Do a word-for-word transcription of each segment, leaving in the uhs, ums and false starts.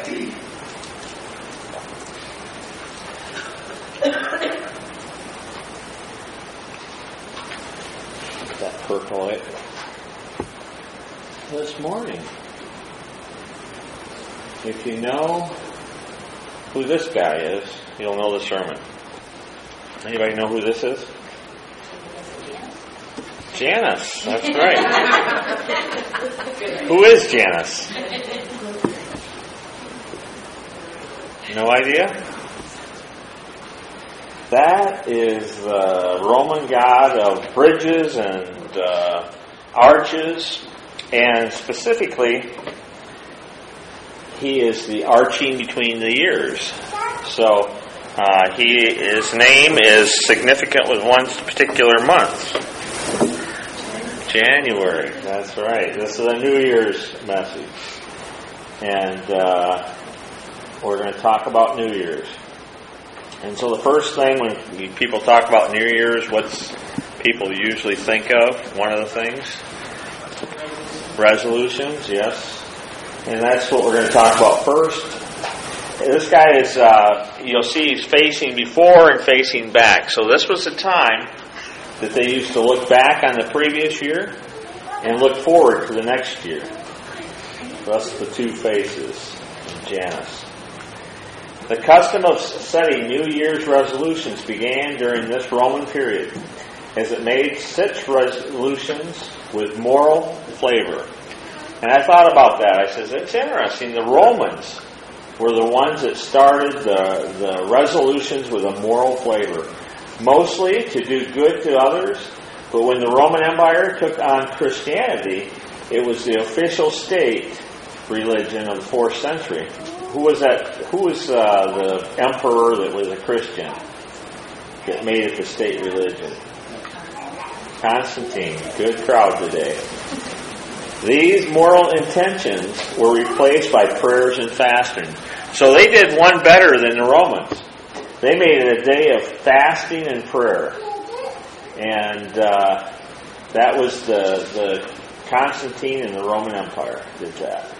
That percolate this morning. If you know who this guy is, you'll know the sermon. Anybody know who this is? Janice. That's right. Who is Janice? No idea? That is the Roman god of bridges and uh, arches, and specifically, he is the arching between the ears. So, uh, he his name is significant with one particular month. January. That's right. This is a New Year's message, and uh, we're going to talk about New Year's. And so the first thing when people talk about New Year's, what's people usually think of? One of the things? Resolutions, yes. And that's what we're going to talk about first. This guy is, uh, you'll see he's facing before and facing back. So this was the time that they used to look back on the previous year and look forward to the next year. Thus the two faces of Janus. The custom of setting New Year's resolutions began during this Roman period, as it made such resolutions with moral flavor. And I thought about that. I said, it's interesting. The Romans were the ones that started the, the resolutions with a moral flavor. Mostly to do good to others, but when the Roman Empire took on Christianity, it was the official state religion of the fourth century. Who was that? Who was uh, the emperor that was a Christian that made it the state religion? Constantine. Good crowd today. These moral intentions were replaced by prayers and fasting. So they did one better than the Romans. They made it a day of fasting and prayer. And uh, that was the, the Constantine and the Roman Empire did that.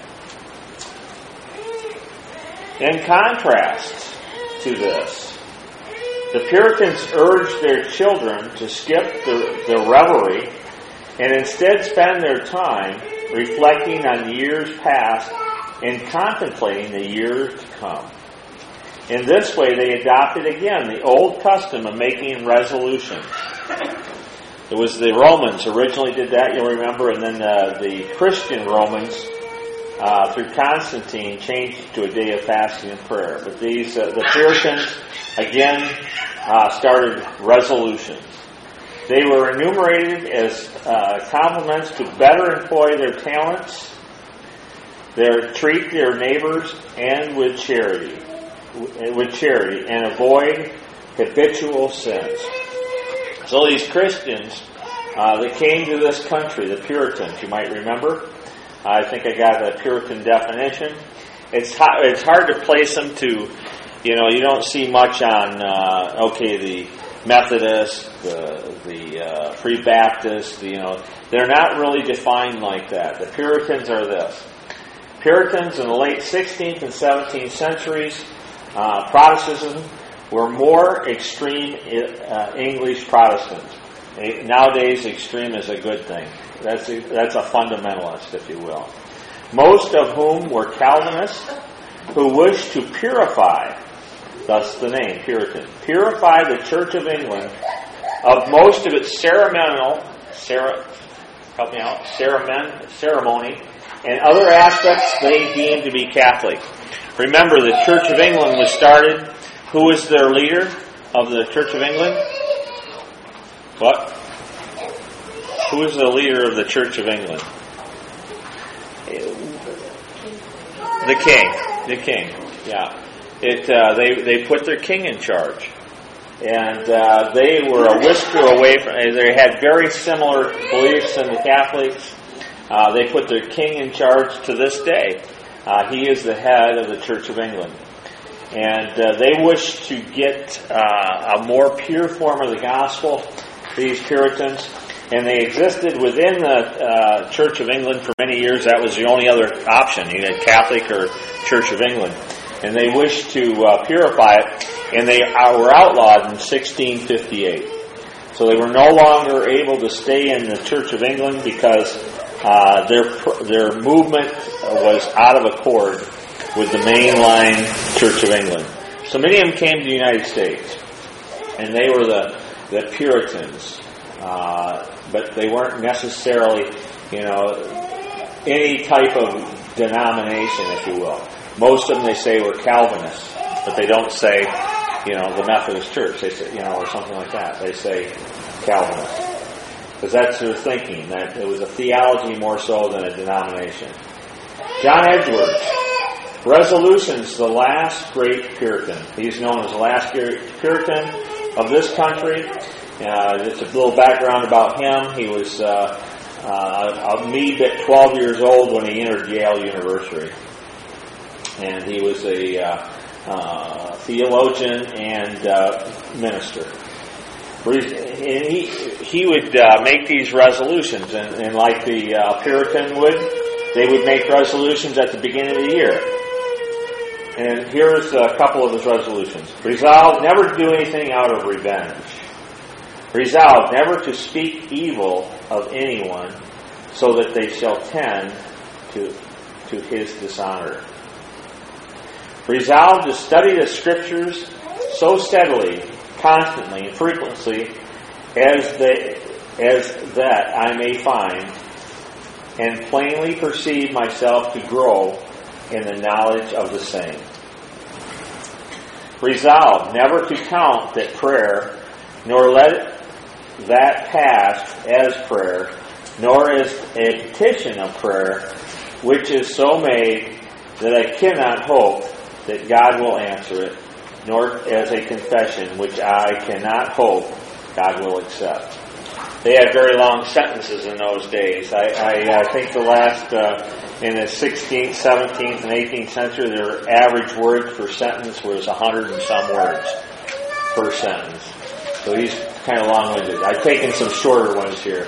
In contrast to this, the Puritans urged their children to skip the, the revelry and instead spend their time reflecting on the years past and contemplating the years to come. In this way, they adopted again the old custom of making resolutions. It was the Romans originally did that, you'll remember, and then uh, the Christian Romans, uh, through Constantine, changed it to a day of fasting and prayer. But these, uh, the Puritans, again, uh, started resolutions. They were enumerated as uh, compliments to better employ their talents, their treat their neighbors, and with charity. with charity and avoid habitual sins. So these Christians uh, that came to this country, the Puritans, you might remember. I think I got a Puritan definition. It's hard, it's hard to place them to, you know, you don't see much on, uh, okay, the Methodist, the, the uh, Free Baptist, you know, they're not really defined like that. The Puritans are this. Puritans in the late sixteenth and seventeenth centuries, Uh, Protestantism were more extreme uh, English Protestants. Nowadays, extreme is a good thing. That's a, that's a fundamentalist, if you will. Most of whom were Calvinists who wished to purify, thus the name Puritan, purify the Church of England of most of its ceremonial, cere, help me out, ceremon, ceremony, and other aspects they deemed to be Catholic. Remember, the Church of England was started. Who was their leader of the Church of England? What? Who was the leader of the Church of England? The king. The king. Yeah. It. Uh, they they put their king in charge, and uh, they were a whisker away from. They had very similar beliefs than the Catholics. Uh, they put their king in charge to this day. Uh, he is the head of the Church of England. And uh, they wish to get uh, a more pure form of the gospel, these Puritans. And they existed within the uh, Church of England for many years. That was the only other option. You had Catholic or Church of England. And they wished to uh, purify it, and they were outlawed in sixteen fifty-eight. So they were no longer able to stay in the Church of England because uh, their their movement was out of accord with the mainline Church of England. So many of them came to the United States, and they were the, the Puritans. Uh, but they weren't necessarily, you know, any type of denomination, if you will. Most of them, they say, were Calvinists, but they don't say, you know, the Methodist Church, they say, you know, or something like that. They say Calvinists. Because that's their thinking, that it was a theology more so than a denomination. John Edwards, Resolutions, the last great Puritan. He's known as the last great Puritan of this country. Uh, just a little background about him. He was uh, uh, a me at twelve years old when he entered Yale University. And he was a uh, uh, theologian and uh, minister. And he, he would uh, make these resolutions, and, and like the uh, Puritan would, they would make resolutions at the beginning of the year. And here's a couple of his resolutions. Resolve never to do anything out of revenge. Resolve never to speak evil of anyone so that they shall tend to, to his dishonor. Resolve to study the Scriptures so steadily, constantly, and frequently as, they, as that I may find and plainly perceive myself to grow in the knowledge of the same. Resolve never to count that prayer, nor let that pass as prayer, nor as a petition of prayer, which is so made that I cannot hope that God will answer it, nor as a confession which I cannot hope God will accept. They had very long sentences in those days. I, I, I think the last, uh, in the sixteenth, seventeenth, and eighteenth century, their average word per sentence was a hundred and some words per sentence. So he's kind of long-winded. I've taken some shorter ones here.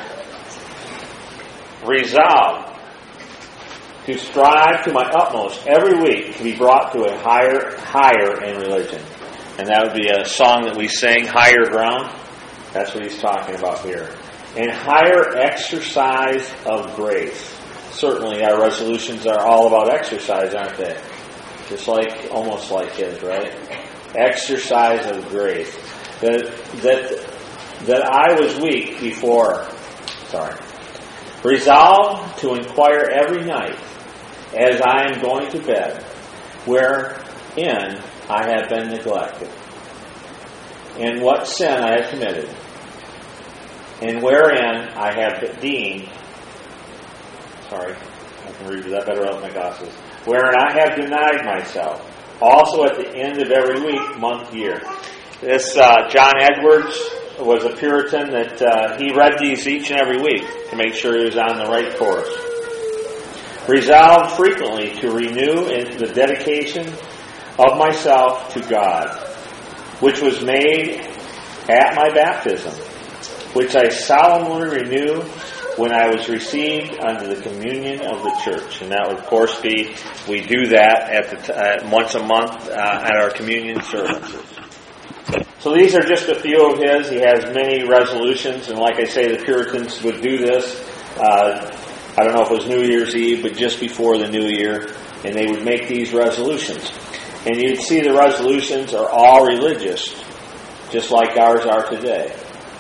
Resolve to strive to my utmost every week to be brought to a higher, higher in religion. And that would be a song that we sing, Higher Ground. That's what he's talking about here. And higher exercise of grace. Certainly our resolutions are all about exercise, aren't they? Just like, almost like his, right? Exercise of grace. That, that, that I was weak before. Sorry. Resolve to inquire every night as I am going to bed, wherein I have been neglected, and what sin I have committed, and wherein I have deemed, sorry, I can read that better without my glasses, wherein I have denied myself, also at the end of every week, month, year. This uh, John Edwards was a Puritan that uh, he read these each and every week to make sure he was on the right course. Resolved frequently to renew in the dedication of myself to God, which was made at my baptism, which I solemnly renew when I was received under the communion of the church. And that would, of course, be, we do that at the t- uh, once a month uh, at our communion services. So these are just a few of his. He has many resolutions, and like I say, the Puritans would do this. Uh, I don't know if it was New Year's Eve, but just before the New Year, and they would make these resolutions. And you'd see the resolutions are all religious, just like ours are today.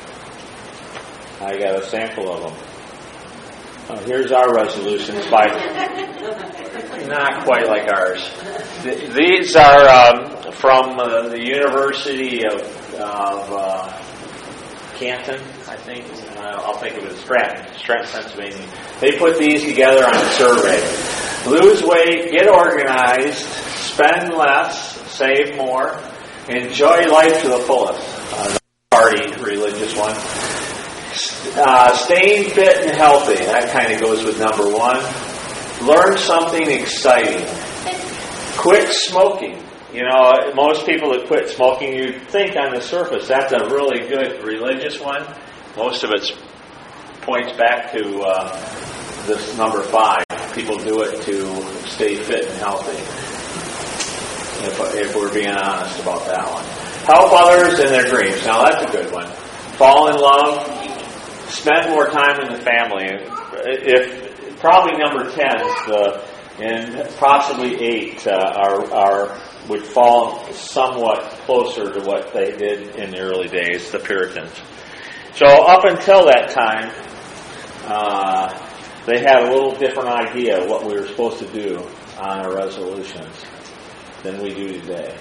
I got a sample of them. Oh, here's our resolutions by not quite like ours. These are um, from uh, the University of, of uh, Canton, I think. Uh, I'll think of it as Stratton, Stratton, Pennsylvania. They put these together on a survey. Lose weight, get organized, spend less, save more, enjoy life to the fullest. Uh, party, religious one. Uh, staying fit and healthy. That kind of goes with number one. Learn something exciting. Quit smoking. You know, most people that quit smoking, you think on the surface that's a really good religious one. Most of it's points back to uh, this number five. People do it to stay fit and healthy. If, if we're being honest about that one. Help others in their dreams. Now that's a good one. Fall in love. Spend more time in the family. If probably number ten, the and possibly eight uh, are are would fall somewhat closer to what they did in the early days, the Puritans. So up until that time, uh, they had a little different idea of what we were supposed to do on our resolutions than we do today.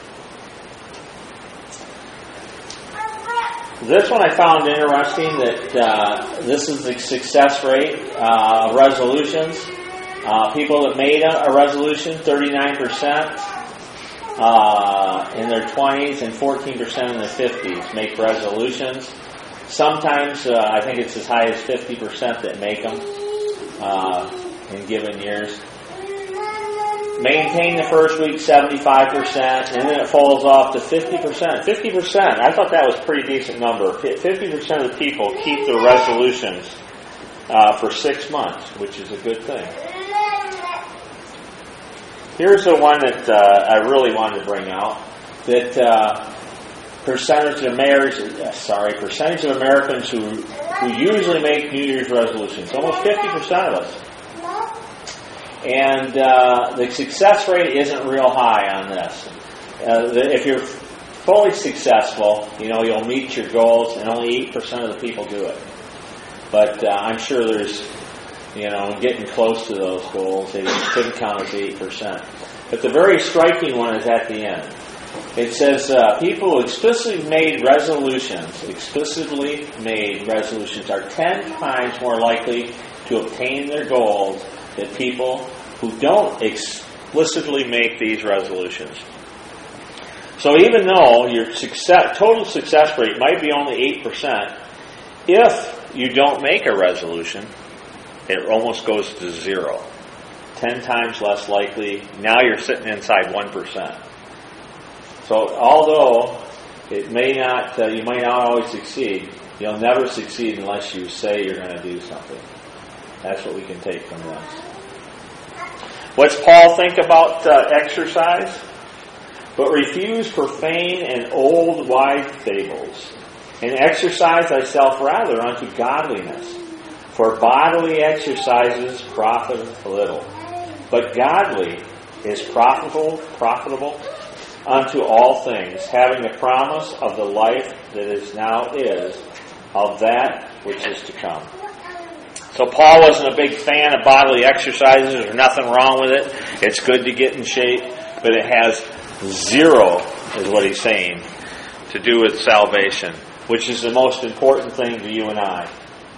This one I found interesting, that uh, this is the success rate uh, of resolutions. Uh, people that made a, a resolution, thirty-nine percent uh, in their twenties and fourteen percent in their fifties make resolutions. Sometimes uh, I think it's as high as fifty percent that make them uh, in given years. Maintain the first week, seventy-five percent, and then it falls off to fifty percent. fifty percent, I thought that was a pretty decent number. fifty percent of the people keep their resolutions uh, for six months, which is a good thing. Here's the one that uh, I really wanted to bring out, that uh, percentage of marriage, uh, sorry, percentage of Americans who, who usually make New Year's resolutions, almost fifty percent of us. And uh, the success rate isn't real high on this. Uh, the, if you're fully successful, you know, you'll meet your goals, and only eight percent of the people do it. But uh, I'm sure there's, you know, getting close to those goals, they couldn't count as eight percent. But the very striking one is at the end. It says, uh, people who explicitly made resolutions, explicitly made resolutions, are ten times more likely to obtain their goals than people who don't explicitly make these resolutions. So even though your success, total success rate might be only eight percent, if you don't make a resolution, it almost goes to zero. Ten times less likely. Now you're sitting inside one percent. So although it may not, uh, you might not always succeed, you'll never succeed unless you say you're going to do something. That's what we can take from this. What's Paul think about uh, exercise? But refuse profane and old wise fables, and exercise thyself rather unto godliness. For bodily exercises profit little, but godly is profitable, profitable unto all things, having the promise of the life that is now is, of that which is to come. So Paul wasn't a big fan of bodily exercises. There's nothing wrong with it. It's good to get in shape, but it has zero, is what he's saying, to do with salvation, which is the most important thing to you and I.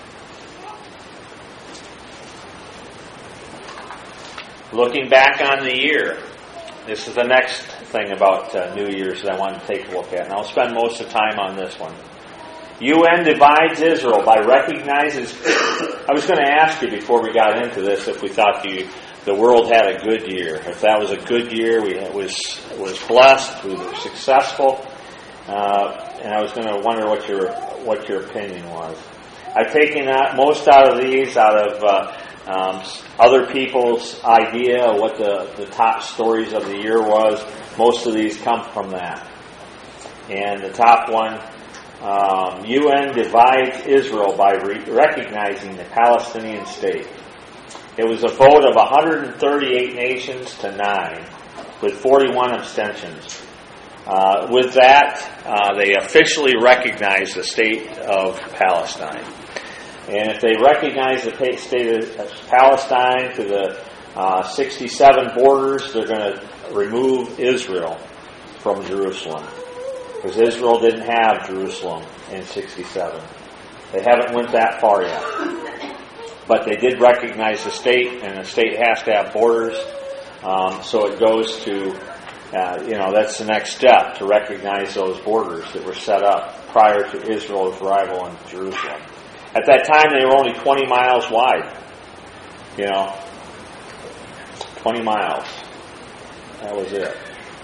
Looking back on the year, this is the next thing about uh, New Year's that I want to take a look at, and I'll spend most of the time on this one. U N divides Israel by recognizing... I was going to ask you before we got into this if we thought you, the world had a good year. If that was a good year, we was was blessed, we were successful, uh, and I was going to wonder what your what your opinion was. I've taken out, most out of these out of uh, um, other people's idea of what the, the top stories of the year was. Most of these come from that. And the top one, um, U N divides Israel by re- recognizing the Palestinian state. It was a vote of one hundred thirty-eight nations to nine, with forty-one abstentions. Uh, with that, uh, they officially recognized the state of Palestine. And if they recognize the state of Palestine to the uh, sixty-seven borders, they're going to remove Israel from Jerusalem. Because Israel didn't have Jerusalem in sixty-seven. They haven't went that far yet. But they did recognize the state, and the state has to have borders. Um, so it goes to, uh, you know, that's the next step, to recognize those borders that were set up prior to Israel's arrival in Jerusalem. At that time, they were only twenty miles wide. You know, twenty miles. That was it.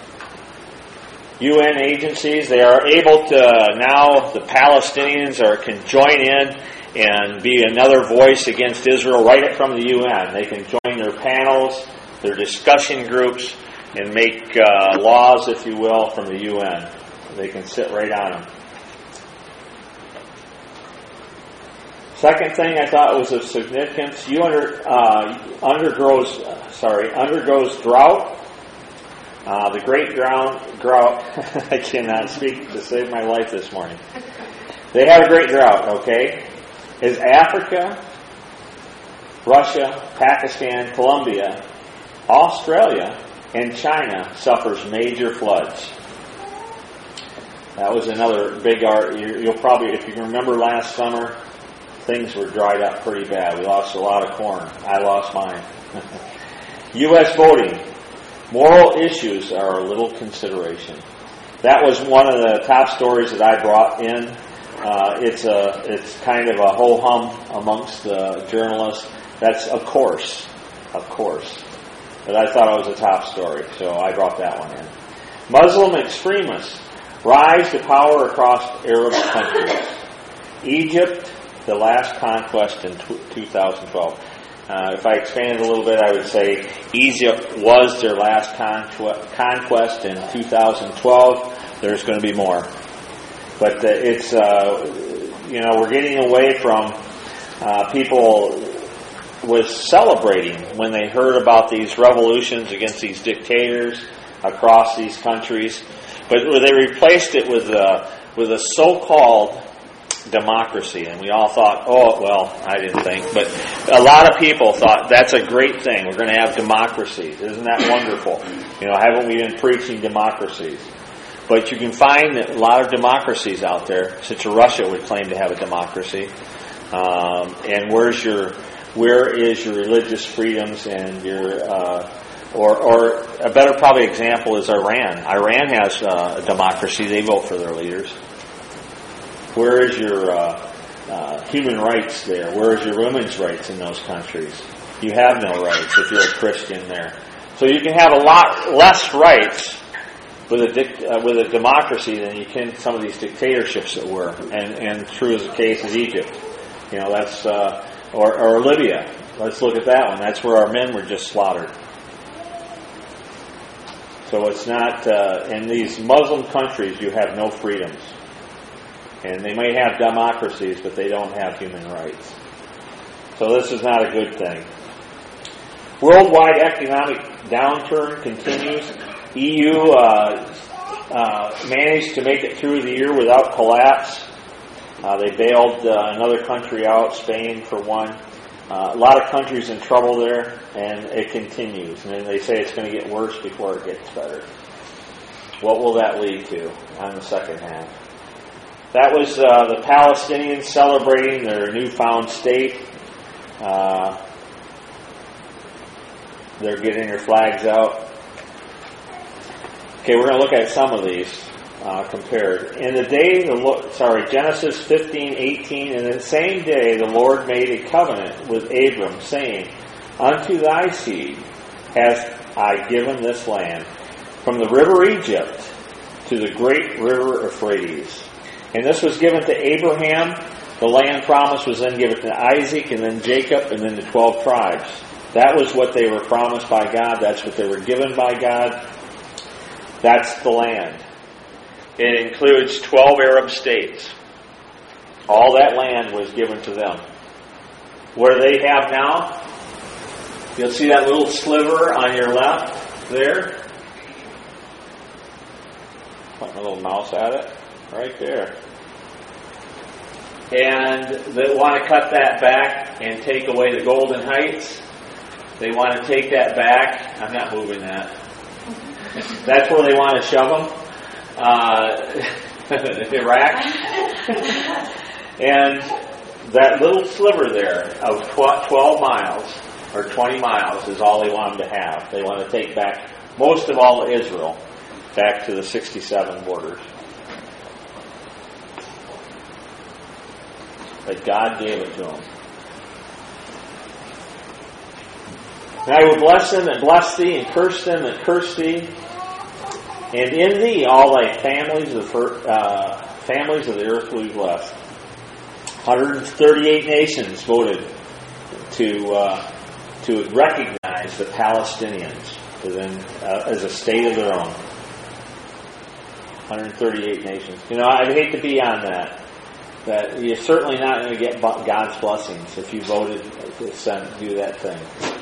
U N agencies, they are able to, now the Palestinians are can join in and be another voice against Israel right from the U N. They can join their panels, their discussion groups, and make uh, laws, if you will, from the U N. They can sit right on them. Second thing I thought was of significance: you under uh, undergoes sorry undergoes drought. Uh, the great drought. drought I cannot speak to save my life this morning. They had a great drought. Okay, is Africa, Russia, Pakistan, Colombia, Australia, and China suffers major floods. That was another big art. You'll probably, if you can remember last summer, things were dried up pretty bad. We lost a lot of corn. I lost mine. U S voting. Moral issues are a little consideration. That was one of the top stories that I brought in. Uh, it's a, it's kind of a ho-hum amongst the journalists. That's of course, of course. But I thought it was a top story, so I brought that one in. Muslim extremists rise to power across Arab countries. Egypt, the last conquest in two thousand twelve. Uh, if I expanded a little bit, I would say Egypt was their last conqu- conquest in two thousand twelve. There's going to be more. But uh, it's, uh, you know, we're getting away from uh, people was celebrating when they heard about these revolutions against these dictators across these countries. But they replaced it with a, with a so-called democracy. And we all thought, oh, well, I didn't think. But a lot of people thought, that's a great thing. We're going to have democracies. Isn't that wonderful? You know, haven't we been preaching democracies? But you can find that a lot of democracies out there, such as Russia would claim to have a democracy. Um, and where's your, where is your religious freedoms and your, uh, or, or a better probably example is Iran. Iran has uh, a democracy. They vote for their leaders. Where is your uh, uh, human rights there? Where is your women's rights in those countries? You have no rights if you're a Christian there. So you can have a lot less rights with a dic- uh, with a democracy than you can some of these dictatorships that were, and and true as the case is Egypt. You know, that's uh, or or Libya. Let's look at that one. That's where our men were just slaughtered. So it's not uh, in these Muslim countries you have no freedoms. And they may have democracies, but they don't have human rights. So this is not a good thing. Worldwide economic downturn continues. E U uh, uh, managed to make it through the year without collapse. Uh, they bailed uh, another country out, Spain for one. Uh, a lot of countries in trouble there, and it continues. And they say it's going to get worse before it gets better. What will that lead to on the second half? That was uh, the Palestinians celebrating their newfound state. Uh, they're getting their flags out. Okay, we're going to look at some of these uh, compared. In the day, the Lord, sorry, Genesis fifteen eighteen, in the same day the Lord made a covenant with Abram, saying, "Unto thy seed hast I given this land, from the river Egypt to the great river Euphrates." And this was given to Abraham. The land promised was then given to Isaac, and then Jacob, and then the twelve tribes. That was what they were promised by God. That's what they were given by God. That's the land. It includes twelve Arab states. All that land was given to them. What do they have now? You'll see that little sliver on your left there. Put a little mouse at it. Right there. And they want to cut that back and take away the Golden Heights. They want to take that back. I'm not moving that. That's where they want to shove them. Uh, Iraq. And that little sliver there of twelve miles or twenty miles is all they want them to have. They want to take back most of all Israel back to the sixty-seven borders. But God gave it to them. And I will bless them that bless thee, and curse them that curse thee. And in thee all thy families of the, uh, families of the earth will be blessed. one hundred thirty-eight nations voted to uh, to recognize the Palestinians within, uh, as a state of their own. one hundred thirty-eight nations. You know, I'd hate to be on that. That you're certainly not going to get God's blessings if you voted to send, do that thing.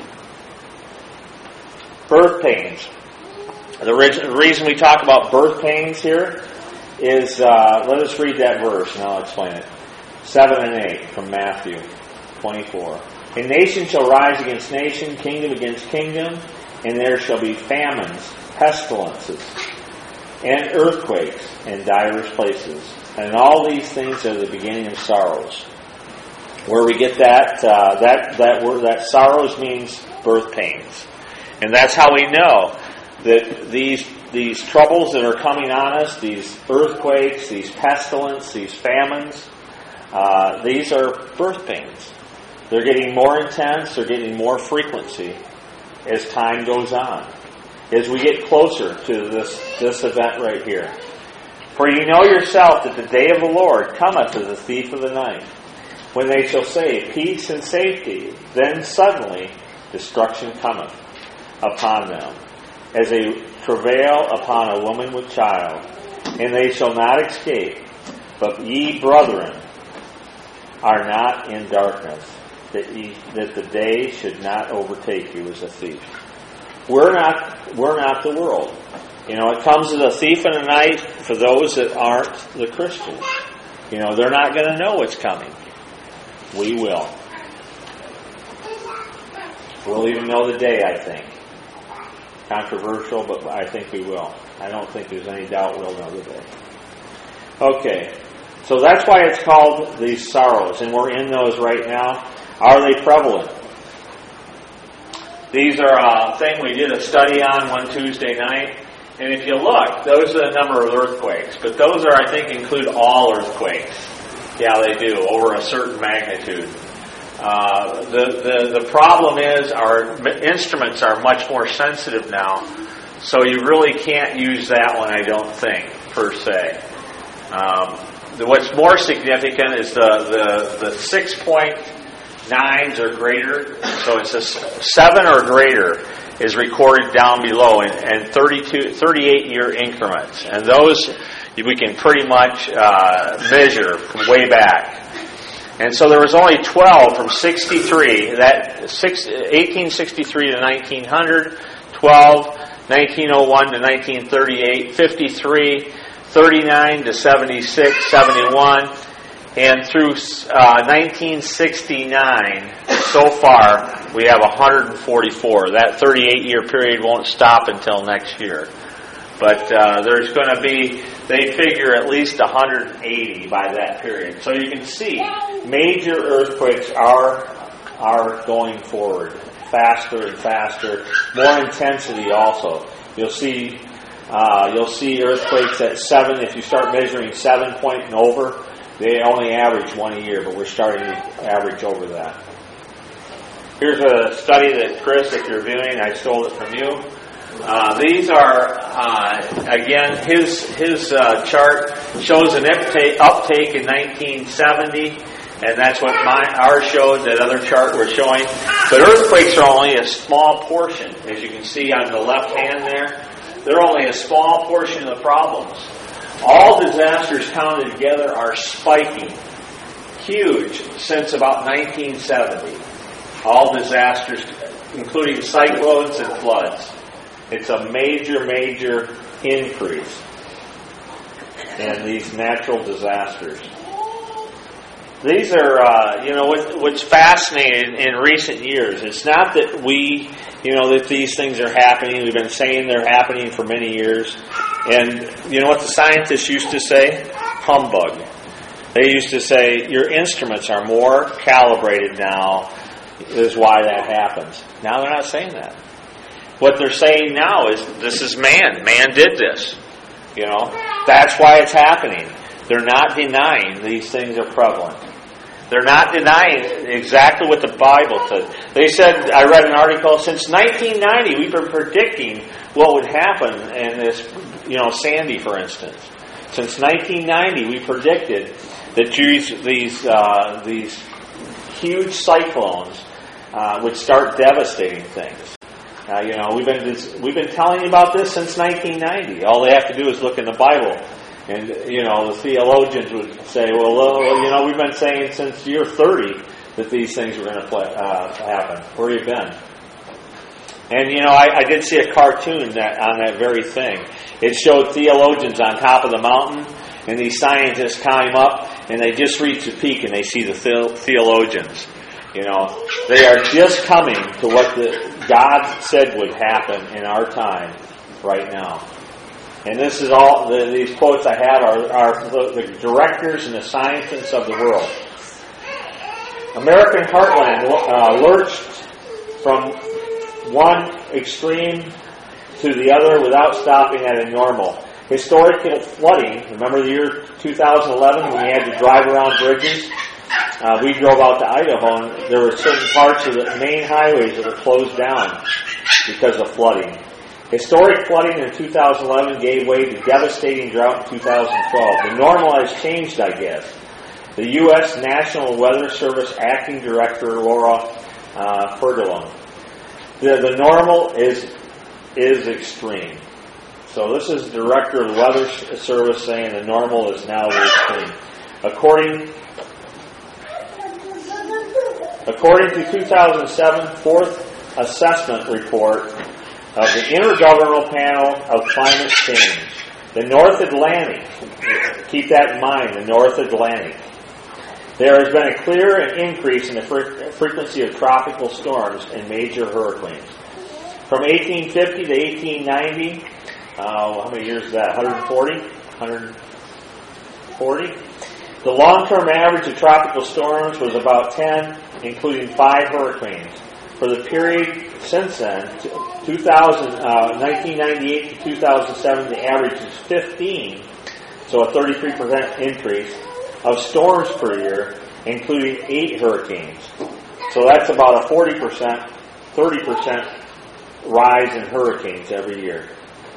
Birth pains. The reason we talk about birth pains here is, uh, let us read that verse and I'll explain it. seven and eight from Matthew twenty-four. A nation shall rise against nation, kingdom against kingdom, and there shall be famines, pestilences, and earthquakes in divers places. And all these things are the beginning of sorrows. Where we get that, uh, that, that word, that sorrows means birth pains. And that's how we know that these these troubles that are coming on us, these earthquakes, these pestilence, these famines, uh, these are birth pains. They're getting more intense, they're getting more frequency as time goes on. As we get closer to this, this event right here. For you know yourself that the day of the Lord cometh as a thief of the night, when they shall say, peace and safety, then suddenly destruction cometh upon them, as a travail upon a woman with child, and they shall not escape. But ye, brethren, are not in darkness, that ye, that the day should not overtake you as a thief. We're not we're not the world. You know, it comes as a thief in the night for those that aren't the Christians. You know, they're not going to know what's coming. We will. We'll even know the day, I think. Controversial, but I think we will. I don't think there's any doubt we'll know the day. Okay, so that's why it's called these sorrows, and we're in those right now. Are they prevalent? These are a thing we did a study on one Tuesday night, and if you look, those are the number of earthquakes, but those are, I think, include all earthquakes. Yeah, they do, over a certain magnitude. Uh, the, the the problem is our instruments are much more sensitive now, so you really can't use that one, I don't think, per se. Um, the, what's more significant is the, the, the six point nines or greater, so it's a seven or greater is recorded down below in, in thirty-two, thirty-eight year increments, and those we can pretty much uh, measure from way back. And so there was only twelve from sixty-three, that six, eighteen sixty-three to nineteen hundred, twelve, nineteen oh one to nineteen thirty-eight, fifty-three, thirty-nine to seventy-six, seventy-one, and through uh, nineteen sixty-nine, so far, we have one hundred forty-four. That thirty-eight year period won't stop until next year. But uh, there's going to be, they figure, at least one hundred eighty by that period. So you can see major earthquakes are are going forward faster and faster, more intensity also. You'll see uh, you'll see earthquakes at seven. If you start measuring seven point and over, they only average one a year, but we're starting to average over that. Here's a study that Chris, if you're viewing, I stole it from you. Uh, these are, uh, again, his his uh, chart shows an uptake, uptake in nineteen seventy, and that's what my ours showed, that other chart we're showing. But earthquakes are only a small portion, as you can see on the left hand there. They're only a small portion of the problems. All disasters counted together are spiking, huge, since about nineteen seventy. All disasters, including cyclones and floods. It's a major, major increase in these natural disasters. These are, uh, you know, what, what's fascinating in recent years. It's not that we, you know, that these things are happening. We've been saying they're happening for many years. And you know what the scientists used to say? Humbug. They used to say, your instruments are more calibrated now, is why that happens. Now they're not saying that. What they're saying now is, this is man. Man did this. You know, that's why it's happening. They're not denying these things are prevalent. They're not denying exactly what the Bible says. They said, I read an article, since nineteen ninety, we've been predicting what would happen in this, you know, Sandy, for instance. Since nineteen ninety, we predicted that these these uh, these huge cyclones uh, would start devastating things. Uh, you know, we've been we've been telling you about this since nineteen ninety. All they have to do is look in the Bible, and you know the theologians would say, "Well, uh, you know, we've been saying since year thirty that these things were going to uh, happen. Where have you been?" And you know, I, I did see a cartoon that on that very thing. It showed theologians on top of the mountain, and these scientists climb up, and they just reach the peak, and they see the the- theologians. You know, they are just coming to what the God said would happen in our time right now. And this is all, the, these quotes I have are, are the, the directors and the scientists of the world. American heartland uh, lurched from one extreme to the other without stopping at a normal. Historical flooding, remember the year two thousand eleven when we had to drive around bridges? Uh, we drove out to Idaho, and there were certain parts of the main highways that were closed down because of flooding. Historic flooding in two thousand eleven gave way to devastating drought in two thousand twelve. The normal has changed, I guess. The U S National Weather Service Acting Director, Laura uh, Fergalone. The, the normal is is extreme. So this is the Director of the Weather Service saying the normal is now the extreme. According According to two thousand seven Fourth Assessment Report of the Intergovernmental Panel of Climate Change, the North Atlantic, keep that in mind, the North Atlantic, there has been a clear increase in the fre- frequency of tropical storms and major hurricanes. From eighteen fifty to eighteen ninety, uh, how many years is that? one hundred forty? one hundred forty? The long-term average of tropical storms was about ten, including five hurricanes. For the period since then, two thousand, uh, nineteen ninety-eight to two thousand seven, the average is fifteen, so a thirty-three percent increase of storms per year, including eight hurricanes. So that's about a forty percent, thirty percent rise in hurricanes every year.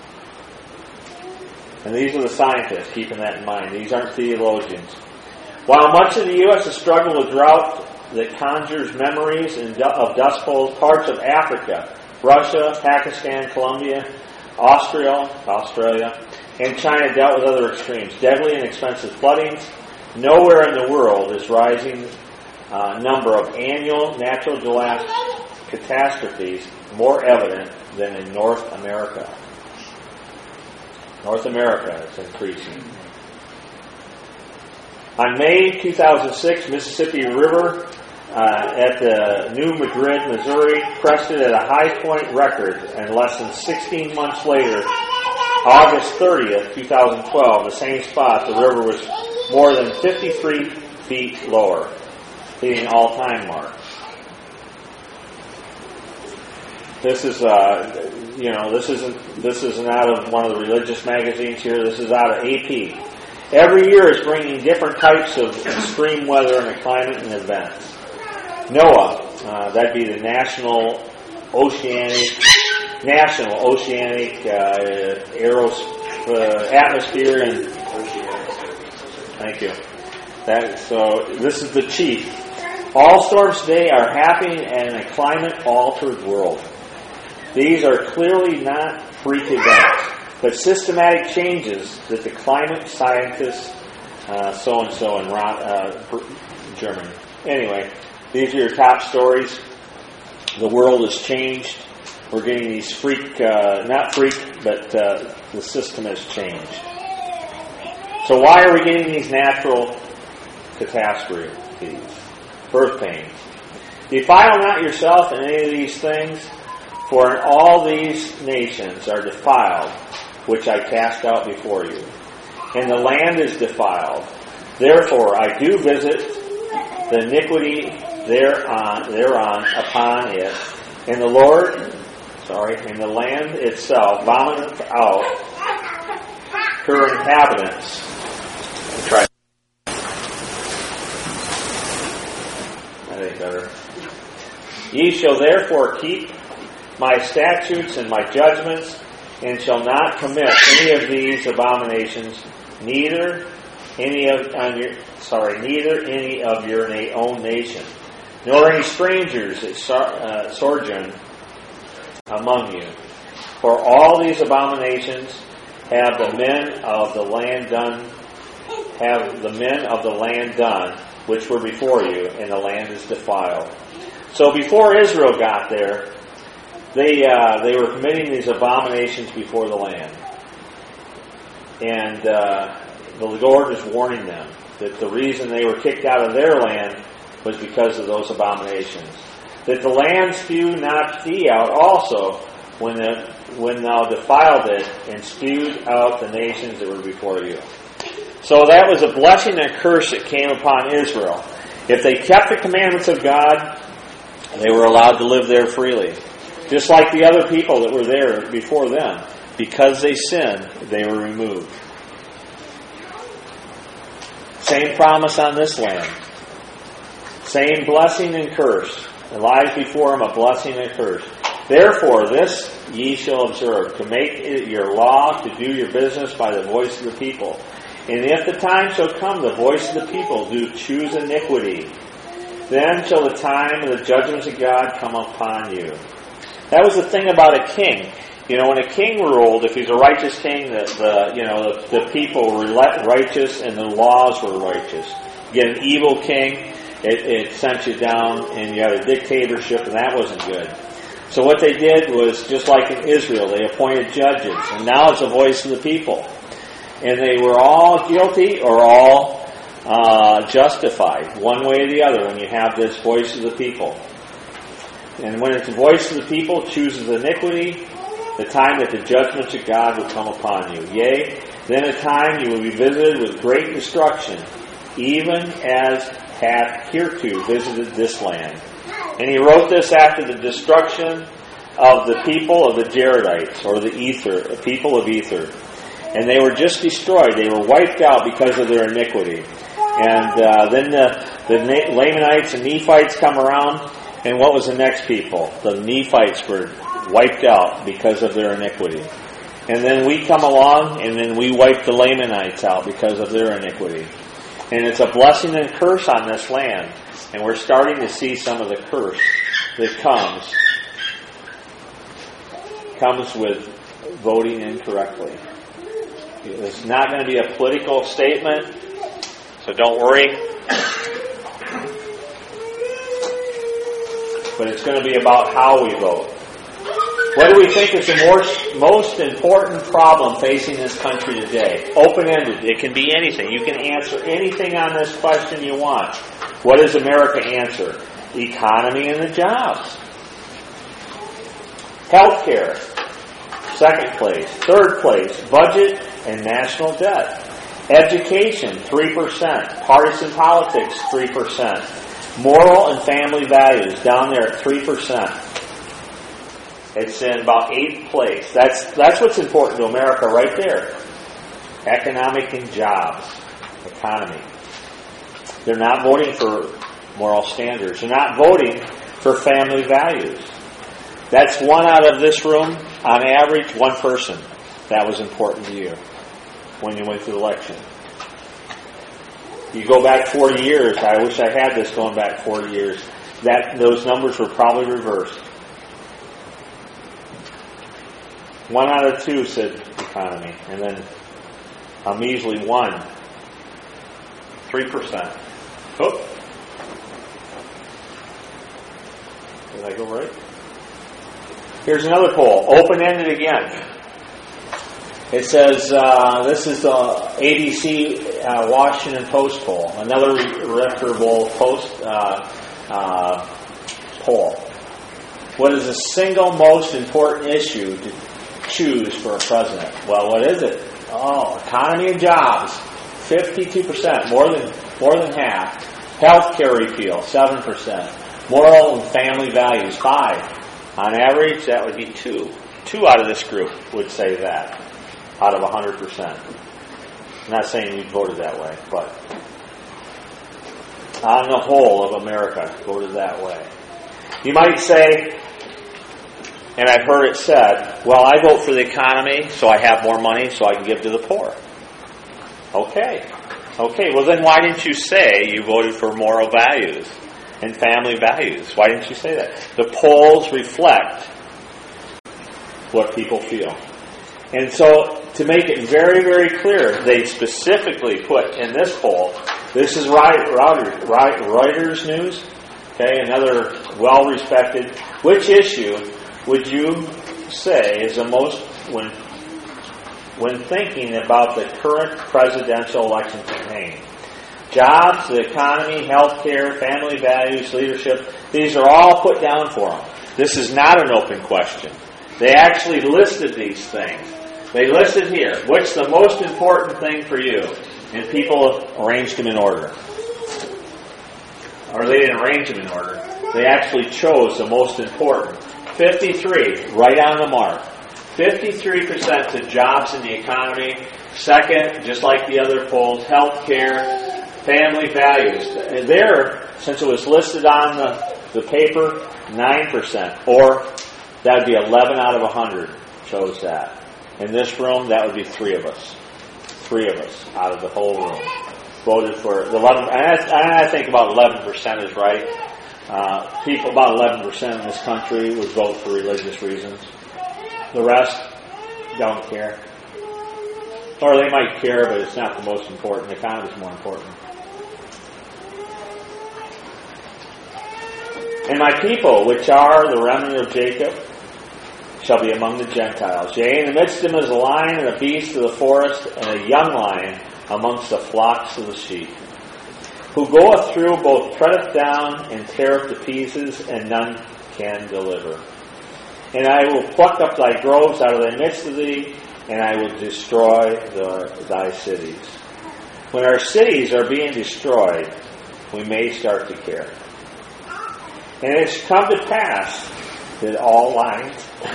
And these are the scientists keeping that in mind. These aren't theologians. While much of the U S has struggled with drought that conjures memories of dust bowls, parts of Africa, Russia, Pakistan, Colombia, Austria, Australia, and China dealt with other extremes, deadly and expensive floodings. Nowhere in the world is rising uh, number of annual natural catastrophes more evident than in North America. North America is increasing. On May two thousand six, Mississippi River uh, at the New Madrid, Missouri, crested at a high point record, and less than sixteen months later, August thirtieth, twenty twelve, the same spot, the river was more than fifty-three feet lower, hitting all-time marks. This is, uh, you know, this isn't this isn't out of one of the religious magazines here. This is out of A P. Every year is bringing different types of extreme weather and climate and events. NOAA, uh, that'd be the National Oceanic, National Oceanic uh, Aeros, uh, Atmosphere and Thank you. That so this is the chief. All storms today are happening in a climate-altered world. These are clearly not freak events, but systematic changes that the climate scientists, uh, so-and-so in uh, Germany. Anyway, these are your top stories. The world has changed. We're getting these freak, uh, not freak, but uh, the system has changed. So why are we getting these natural catastrophes, birth pains? Defile not yourself in any of these things, for in all these nations are defiled, which I cast out before you. And the land is defiled. Therefore I do visit the iniquity thereon, thereon upon it. And the Lord, sorry, and the land itself vomiteth out her inhabitants. Try. I think better. Ye shall therefore keep my statutes and my judgments, and shall not commit any of these abominations, neither any of on your sorry, neither any of your na- own nation, nor any strangers that so, uh, sojourn among you. For all these abominations have the men of the land done, have the men of the land done, which were before you, and the land is defiled. So before Israel got there, they uh, they were committing these abominations before the land, and uh, the Lord is warning them that the reason they were kicked out of their land was because of those abominations. That the land spewed not thee out also when the, when thou defiled it and spewed out the nations that were before you. So that was a blessing and a curse that came upon Israel. If they kept the commandments of God, they were allowed to live there freely. Just like the other people that were there before them. Because they sinned, they were removed. Same promise on this land. Same blessing and curse. There lies before them a blessing and a curse. Therefore, this ye shall observe, to make it your law to do your business by the voice of the people. And if the time shall come, the voice of the people do choose iniquity, then shall the time of the judgments of God come upon you. That was the thing about a king. You know, when a king ruled, if he's a righteous king, the, the you know the, the people were righteous and the laws were righteous. You get an evil king, it, it sent you down, and you had a dictatorship, and that wasn't good. So what they did was, just like in Israel, they appointed judges, and now it's the voice of the people. And they were all guilty or all uh, justified, one way or the other, when you have this voice of the people. And when it's the voice of the people chooses iniquity, the time that the judgments of God will come upon you. Yea, then a time you will be visited with great destruction, even as hath hereto visited this land. And he wrote this after the destruction of the people of the Jaredites, or the Ether, the people of Ether. And they were just destroyed. They were wiped out because of their iniquity. And uh, then the, the Lamanites and Nephites come around. And what was the next people? The Nephites were wiped out because of their iniquity. And then we come along and then we wipe the Lamanites out because of their iniquity. And it's a blessing and curse on this land. And we're starting to see some of the curse that comes comes with voting incorrectly. It's not going to be a political statement, so don't worry. But it's going to be about how we vote. What do we think is the most, most important problem facing this country today? Open-ended. It can be anything. You can answer anything on this question you want. What does America answer? Economy and the jobs. Healthcare. Second place. Third place. Budget and national debt. Education, three percent. Partisan politics, three percent. Moral and family values, down there at three percent. It's in about eighth place. That's that's what's important to America right there. Economic and jobs. Economy. They're not voting for moral standards. They're not voting for family values. That's one out of this room, on average, one person. That was important to you when you went to the election. You go back forty years, I wish I had this going back forty years, that those numbers were probably reversed. One out of two said economy, and then a measly one, three percent. Oh. Did I go right? Here's another poll, open-ended again. It says, uh, this is the A B C uh, Washington Post poll, another reputable post uh, uh, poll. What is the single most important issue to choose for a president? Well, what is it? Oh, economy and jobs, fifty-two percent, more than more than half. Healthcare repeal, seven percent. Moral and family values, five. On average, that would be two. Two out of this group would say that, out of one hundred percent. I'm not saying we voted that way, but on the whole of America voted that way. You might say, and I've heard it said, well, I vote for the economy so I have more money so I can give to the poor. Okay. Okay, well then why didn't you say you voted for moral values and family values? Why didn't you say that? The polls reflect what people feel. And so, to make it very, very clear, they specifically put in this poll, this is Reuters, Reuters News, okay, another well-respected, which issue would you say is the most, when when thinking about the current presidential election campaign? Jobs, the economy, healthcare, family values, leadership, these are all put down for them. This is not an open question. They actually listed these things. They listed here, what's the most important thing for you? And people arranged them in order. Or they didn't arrange them in order. They actually chose the most important. fifty-three, right on the mark. fifty-three percent to jobs in the economy. Second, just like the other polls, health care, family values. And there, since it was listed on the, the paper, nine percent. Or that would be eleven out of one hundred chose that. In this room, that would be three of us. Three of us out of the whole room voted for eleven. And I, I think about eleven percent is right. Uh, people, about eleven percent in this country would vote for religious reasons. The rest don't care. Or they might care, but it's not the most important. The economy is more important. And my people, which are the remnant of Jacob, shall be among the Gentiles. Yea, in the midst of them is a lion and a beast of the forest, and a young lion amongst the flocks of the sheep, who goeth through, both treadeth down, and teareth to pieces, and none can deliver. And I will pluck up thy groves out of the midst of thee, and I will destroy the, thy cities. When our cities are being destroyed, we may start to care. And it's come to pass that all lines,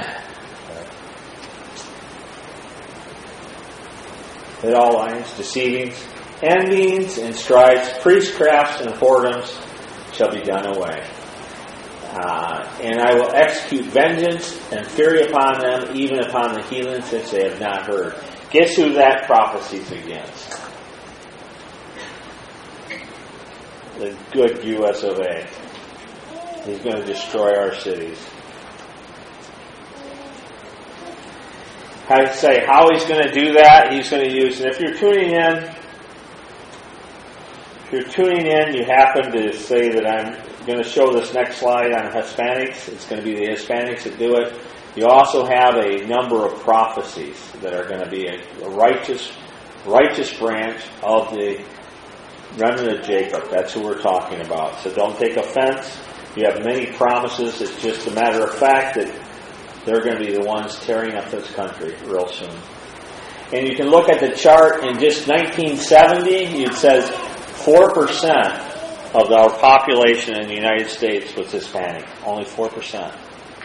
that all lines, deceivings, envyings, and strifes, priestcrafts, and whoredoms shall be done away. Uh, and I will execute vengeance and fury upon them, even upon the heathen, since they have not heard. Guess who that prophecy's against? The good U S of A. He's going to destroy our cities. I'd say how he's going to do that, he's going to use, and if you're tuning in, if you're tuning in, you happen to say that I'm going to show this next slide on Hispanics. It's going to be the Hispanics that do it. You also have a number of prophecies that are going to be a, a righteous, righteous branch of the remnant of Jacob. That's who we're talking about. So don't take offense. You have many promises. It's just a matter of fact that they're going to be the ones tearing up this country real soon. And you can look at the chart in just nineteen seventy, it says four percent of our population in the United States was Hispanic. Only four percent.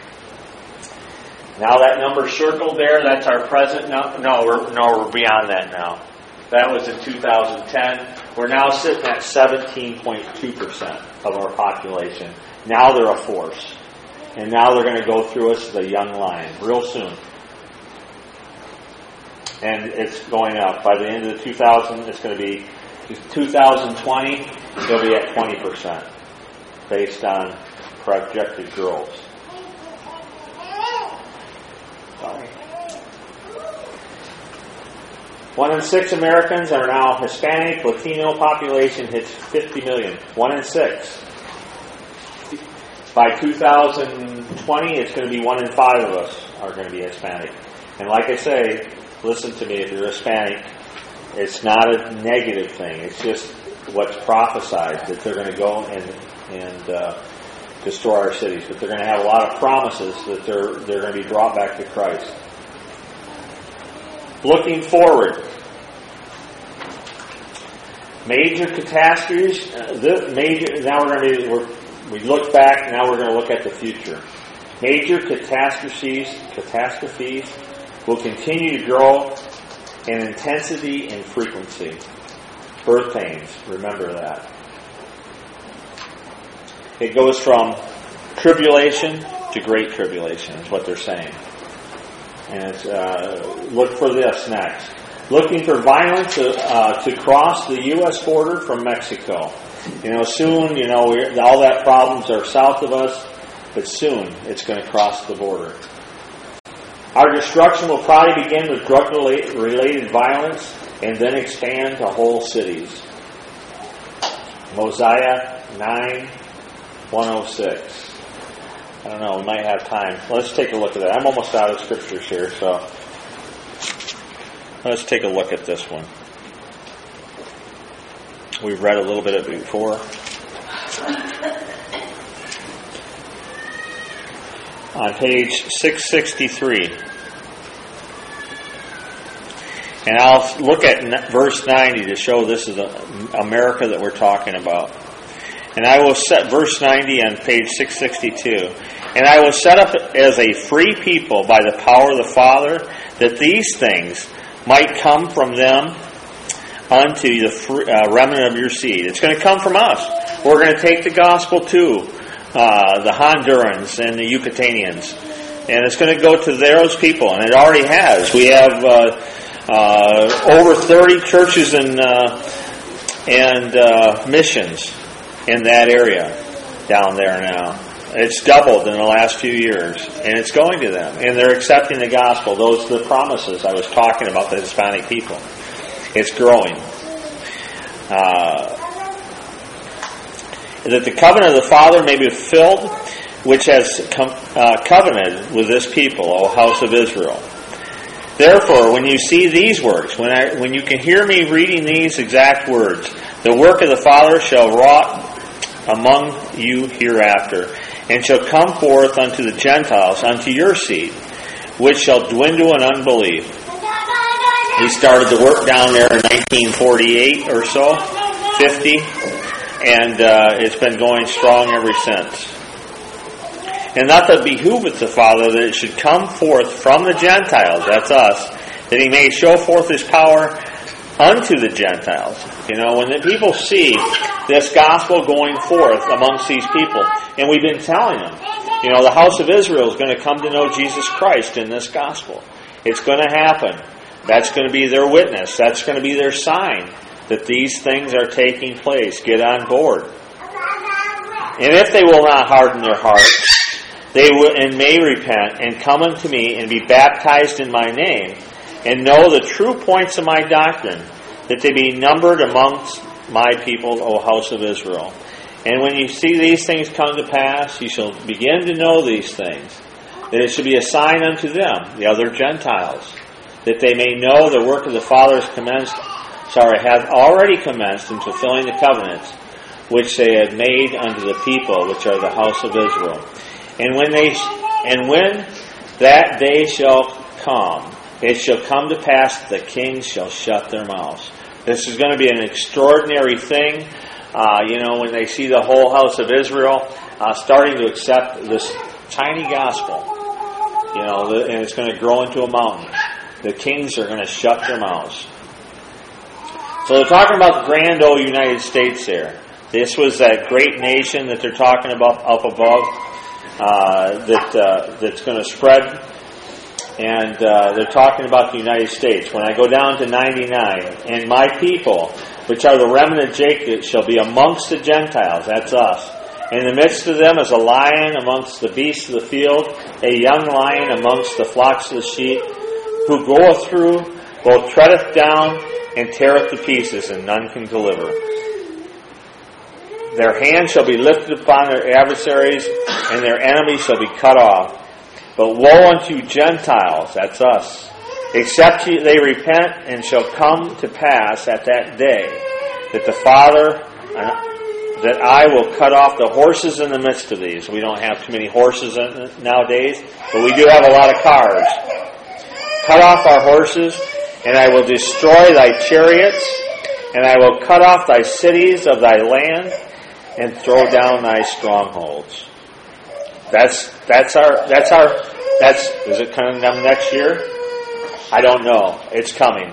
Now that number circled there, that's our present. No, no, we're, no, we're beyond that now. That was in two thousand ten. We're now sitting at seventeen point two percent of our population. Now they're a force. And now they're going to go through us the young lion real soon. And it's going up. By the end of the two thousand, it's going to be two thousand twenty, they'll be at twenty percent based on projected growth. Sorry. One in six Americans are now Hispanic. Latino population hits fifty million. One in six. By two thousand twenty, it's going to be one in five of us are going to be Hispanic. And like I say, listen to me, if you're Hispanic, it's not a negative thing. It's just what's prophesied, that they're going to go and and uh, destroy our cities. But they're going to have a lot of promises that they're they're going to be brought back to Christ. Looking forward, major catastrophes. Uh, the major. Now we're going to be. We're, we look back. Now we're going to look at the future. Major catastrophes. Catastrophes will continue to grow in intensity and frequency. Birth pains. Remember that. It goes from tribulation to great tribulation. Is what they're saying. And it's, uh, look for this next. looking for violence to, uh, to cross the U S border from Mexico. You know, soon, you know, we're, all that problems are south of us, but soon it's going to cross the border. Our destruction will probably begin with drug-related violence and then expand to whole cities. Mosiah nine, one oh six. I don't know, we might have time. Let's take a look at that. I'm almost out of scriptures here, so let's take a look at this one. We've read a little bit of it before. On page six sixty-three. And I'll look at verse ninety to show this is America that we're talking about. And I will set, verse ninety on page six sixty-two, and I will set up as a free people by the power of the Father, that these things might come from them unto the free, uh, remnant of your seed. It's going to come from us. We're going to take the gospel to uh, the Hondurans and the Yucatanians. And it's going to go to those people, and it already has. We have uh, uh, over thirty churches and, uh, and uh, missions in that area down there now. It's doubled in the last few years, and it's going to them. And they're accepting the gospel. Those are the promises I was talking about, the Hispanic people. It's growing. Uh, that the covenant of the Father may be fulfilled, which has com- uh, covenanted with this people, O house of Israel. Therefore, when you see these words, when I, when you can hear me reading these exact words, the work of the Father shall wrought among you hereafter, and shall come forth unto the Gentiles, unto your seed, which shall dwindle in unbelief. We started the work down there in nineteen forty-eight or so, fifty, and uh, it's been going strong ever since. And not that behooveth the Father that it should come forth from the Gentiles, that's us, that he may show forth his power unto the Gentiles. You know, when the people see this gospel going forth amongst these people, and we've been telling them, you know, the house of Israel is going to come to know Jesus Christ in this gospel. It's going to happen. That's going to be their witness. That's going to be their sign that these things are taking place. Get on board. And if they will not harden their hearts, they will and may repent and come unto me and be baptized in my name, and know the true points of my doctrine, that they be numbered amongst my people, O house of Israel. And when you see these things come to pass, you shall begin to know these things, that it should be a sign unto them, the other Gentiles, that they may know the work of the Father has commenced, sorry, hath already commenced in fulfilling the covenants which they had made unto the people which are the house of Israel. And when they and when that day shall come, it shall come to pass that the kings shall shut their mouths. This is going to be an extraordinary thing. Uh, you know, when they see the whole house of Israel uh, starting to accept this tiny gospel, you know, the, and it's going to grow into a mountain. The kings are going to shut their mouths. So they're talking about the grand old United States there. This was that great nation that they're talking about up above, uh, that uh, that's going to spread. And uh, they're talking about the United States. When I go down to ninety-nine, and my people, which are the remnant of Jacob, shall be amongst the Gentiles, that's us. In the midst of them is a lion amongst the beasts of the field, a young lion amongst the flocks of the sheep, who goeth through, both treadeth down, and teareth to pieces, and none can deliver. Their hand shall be lifted upon their adversaries, and their enemies shall be cut off. But woe unto you Gentiles, that's us, except they repent, and shall come to pass at that day that the Father, that I will cut off the horses in the midst of these. We don't have too many horses nowadays, but we do have a lot of cars. Cut off our horses, and I will destroy thy chariots, and I will cut off thy cities of thy land, and throw down thy strongholds. That's that's our that's our that's is it coming down next year? I don't know. It's coming.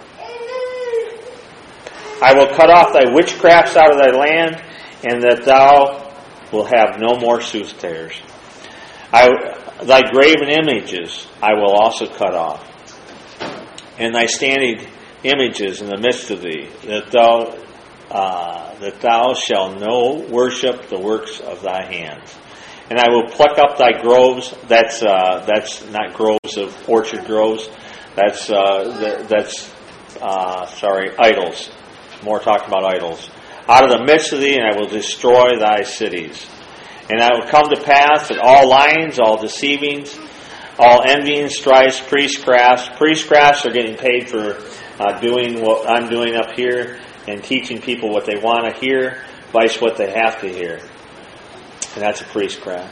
I will cut off thy witchcrafts out of thy land, and that thou will have no more soothsayers. I thy graven images I will also cut off, and thy standing images in the midst of thee, that thou uh, that thou shalt no worship the works of thy hands. And I will pluck up thy groves. That's uh, that's not groves of orchard groves. That's uh, th- that's uh, sorry idols. More talking about idols. Out of the midst of thee, and I will destroy thy cities. And it will come to pass that all lyings, all deceivings, all envyings, strifes, priestcrafts. Priestcrafts are getting paid for uh, doing what I'm doing up here and teaching people what they want to hear, vice what they have to hear. And that's a priestcraft.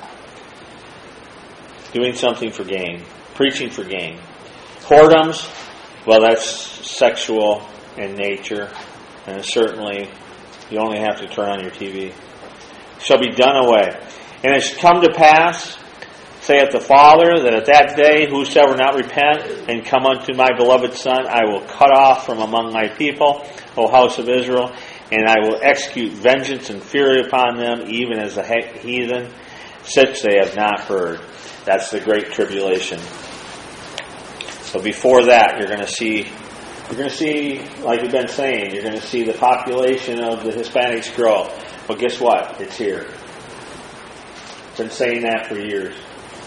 Doing something for gain. Preaching for gain. Whoredoms, well, that's sexual in nature. And certainly, you only have to turn on your T V. Shall be done away. And it shall come to pass, saith the Father, that at that day whosoever not repent and come unto my beloved Son, I will cut off from among my people, O house of Israel, and I will execute vengeance and fury upon them, even as the heathen, such they have not heard. That's the great tribulation. So before that, you're going to see, you're going to see, like we've been saying, you're going to see the population of the Hispanics grow. But guess what? It's here. Been saying that for years.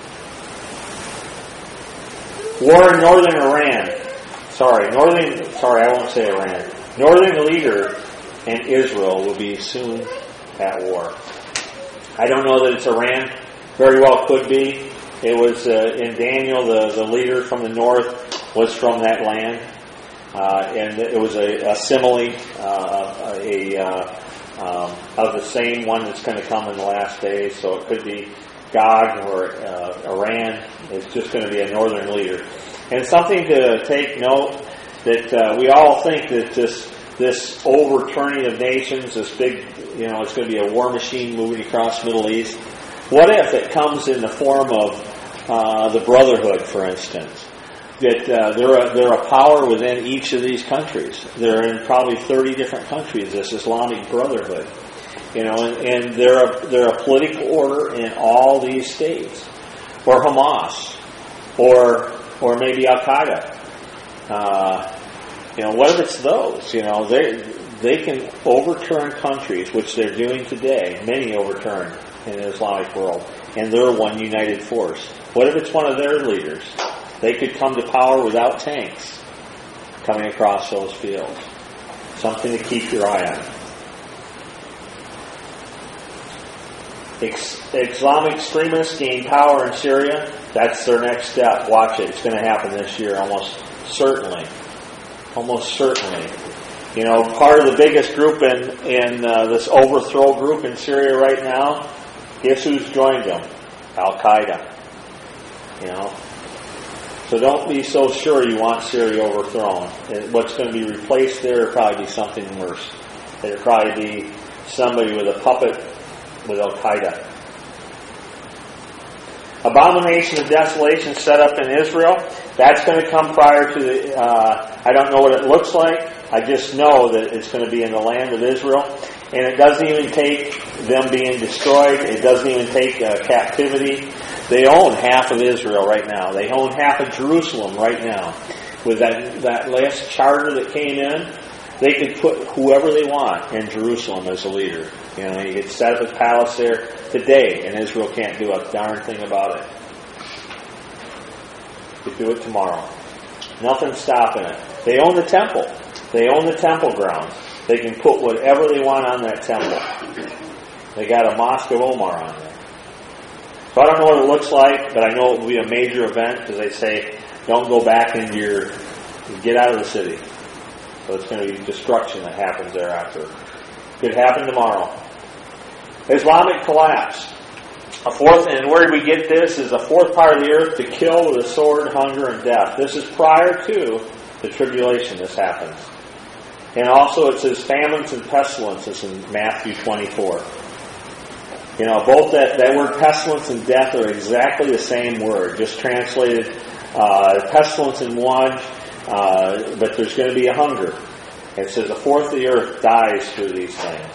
War in northern Iran. Sorry, northern. Sorry, I won't say Iran. Northern leader and Israel will be soon at war. I don't know that it's Iran. Very well could be. It was uh, in Daniel, the, the leader from the north was from that land. Uh, and it was a, a simile, uh, a, a uh, um, of the same one that's going to come in the last days. So it could be Gog or uh, Iran. It's just going to be a northern leader. And something to take note that uh, we all think that this this overturning of nations, this big, you know, it's going to be a war machine moving across the Middle East. What if it comes in the form of uh, the Brotherhood, for instance? That uh, they're a, they're a power within each of these countries. They're in probably thirty different countries. This Islamic Brotherhood, you know, and, and they're a, they're a political order in all these states, or Hamas, or or maybe Al Qaeda. Uh, you know, what if it's those? You know, they they can overturn countries, which they're doing today. Many overturn in the Islamic world, and they're one united force. What if it's one of their leaders? They could come to power without tanks coming across those fields. Something to keep your eye on. Ex- Islamic extremists gain power in Syria. That's their next step. Watch it. It's going to happen this year, almost certainly. Almost certainly. You know, part of the biggest group in, in uh, this overthrow group in Syria right now, guess who's joined them? Al-Qaeda. You know. So don't be so sure you want Syria overthrown. What's going to be replaced there will probably be something worse. It'll probably be somebody with a puppet with Al-Qaeda. Abomination of desolation set up in Israel. That's going to come prior to the, uh, I don't know what it looks like. I just know that it's going to be in the land of Israel. And it doesn't even take them being destroyed. It doesn't even take uh, captivity. They own half of Israel right now. They own half of Jerusalem right now. With that, that last charter that came in, they could put whoever they want in Jerusalem as a leader. You know, you could set up a palace there today, and Israel can't do a darn thing about it. You could do it tomorrow. Nothing's stopping it. They own the temple. They own the temple grounds. They can put whatever they want on that temple. They got a Mosque of Omar on there. So I don't know what it looks like, but I know it will be a major event because they say, don't go back into your, get out of the city. So it's going to be destruction that happens thereafter. Could happen tomorrow. Islamic collapse. A fourth, and where did we get this? Is a fourth part of the earth to kill with a sword, hunger, and death. This is prior to the tribulation this happens. And also it says famines and pestilences in Matthew twenty-four. You know, both that, that word pestilence and death are exactly the same word, just translated uh, pestilence in one, uh, but there's going to be a hunger. It says a fourth of the earth dies through these things.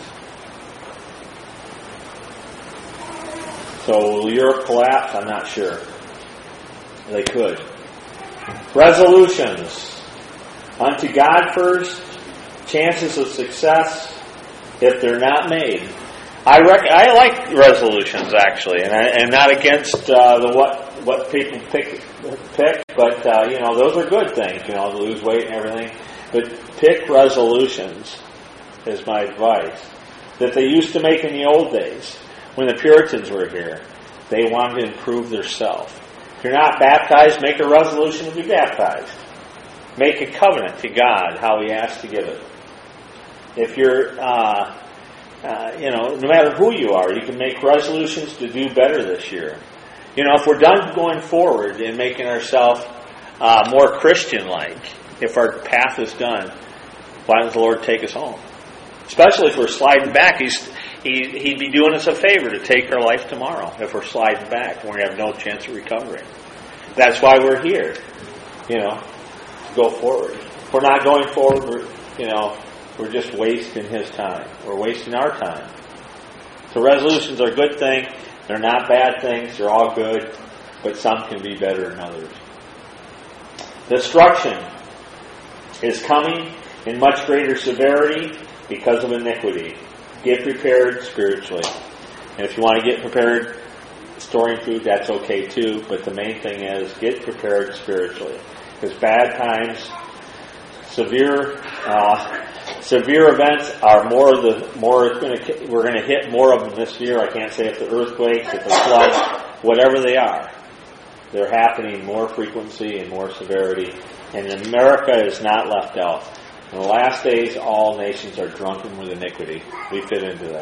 So will Europe collapse? I'm not sure. They could. Resolutions. Unto God first, chances of success if they're not made. I rec- I like resolutions actually, and I am not against uh, the what what people pick pick, but uh, you know those are good things. You know, to lose weight and everything. But pick resolutions is my advice that they used to make in the old days when the Puritans were here. They wanted to improve their self. If you're not baptized, make a resolution to be baptized. Make a covenant to God how He asks to give it. If you're uh, Uh, you know, no matter who you are, you can make resolutions to do better this year. You know, if we're done going forward and making ourselves uh, more Christian-like, if our path is done, why doesn't the Lord take us home? Especially if we're sliding back, he's, he, He'd be doing us a favor to take our life tomorrow if we're sliding back when we have no chance of recovering. That's why we're here, you know, to go forward. If we're not going forward, we're, you know, we're just wasting His time. We're wasting our time. So resolutions are a good thing. They're not bad things. They're all good. But some can be better than others. Destruction is coming in much greater severity because of iniquity. Get prepared spiritually. And if you want to get prepared storing food, that's okay too. But the main thing is get prepared spiritually. Because bad times, severe... Uh, Severe events are more the more it's going to we're going to hit more of them this year. I can't say if the earthquakes, if the floods, whatever they are, they're happening more frequency and more severity. And America is not left out. In the last days, all nations are drunken with iniquity. We fit into that.